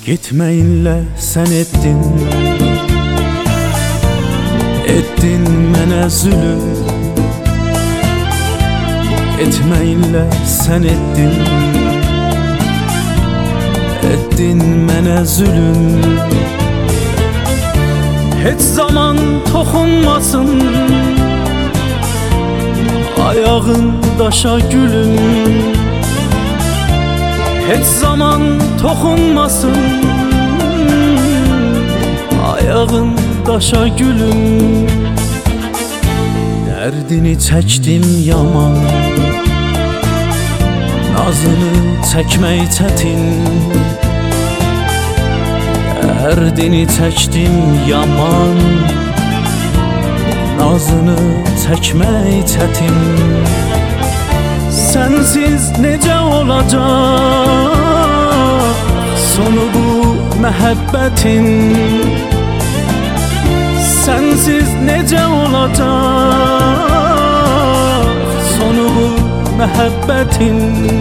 Gitməyinlə sən etdin mənə zülüm. Etməyinlə sən etdin mənə zülüm. Heç zaman toxunmasın ayağın daşa gülüm. Heç zaman toxunmasın ayağın daşa gülüm. Dərdini çəkdim yaman, nazını çəkmək çətin. Dərdini çəkdim yaman, nazını çəkmək çətin. Sənsiz necə olacaq sonu bu məhəbbətin? Sənsiz necə olacaq sonu bu məhəbbətin?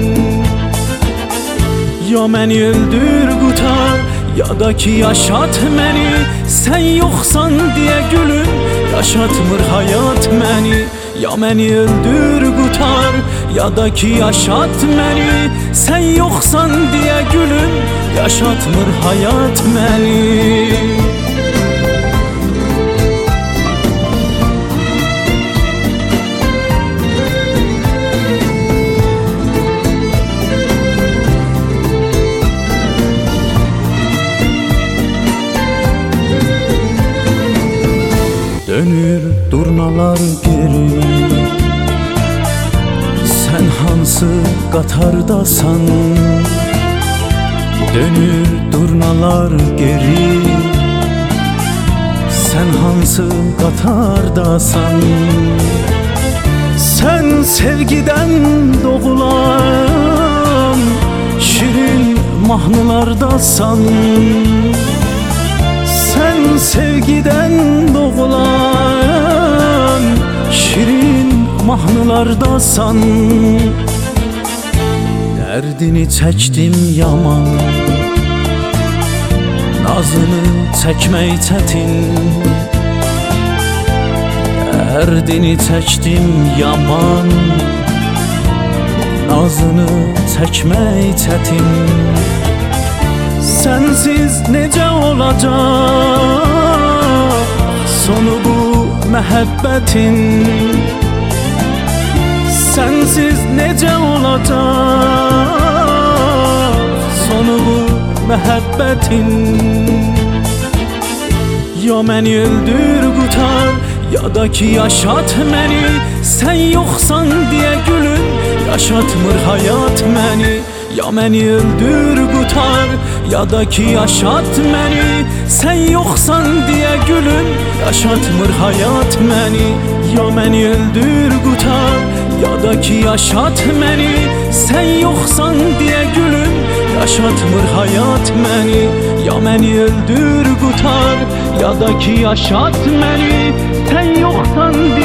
Ya məni öldür qutar, ya da ki yaşat məni. Sən yoxsan deyə gülüm, yaşatmır həyat məni. Ya məni öldür qutar, ya da ki yaşat məni. Sən yoxsan deyə gülüm, yaşatmır həyat məni. Dönür durnalar geri, sən hansı qatardasan? Dönür durnalar geri, sən hansı qatardasan? Sən sevgidən doğulan şirin mahnılardasan. Sən sevgidən doğulan şirin mahnılardasan. Dərdini çəkdim yaman, nazını çəkmək çətin. Dərdini çəkdim yaman, nazını çəkmək çətin. Sənsiz necə olacaq sonu bu məhəbbətin? Sənsiz necə olacaq sonu bu məhəbbətin? Ya məni öldür qutar, ya da ki yaşat məni. Sən yoxsan deyə gülüm, yaşatmır həyat məni. Ya məni öldür qutar, ya da ki yaşat məni. Sən yoxsan deyə gülüm, yaşatmır həyat məni. Ya məni öldür qutar, ya da ki yaşat məni. Sən yoxsan deyə gülüm, yaşatmır həyat məni. Ya məni öldür qutar, ya da ki yaşat məni. Sən yoxsan deyə